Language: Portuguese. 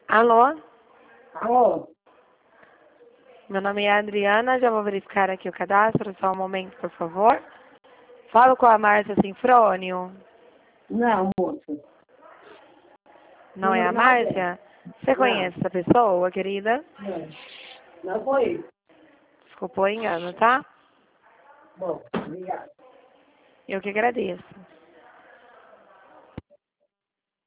Alô? Alô? Meu nome é Adriana, já vou verificar aqui o cadastro, só um momento, por favor. Falo com a Márcia Sinfrônio. Não, moça. Não é a Márcia? Você conhece essa pessoa, querida? Não. Não foi. Desculpa o engano, tá? Bom, obrigada. Eu que agradeço.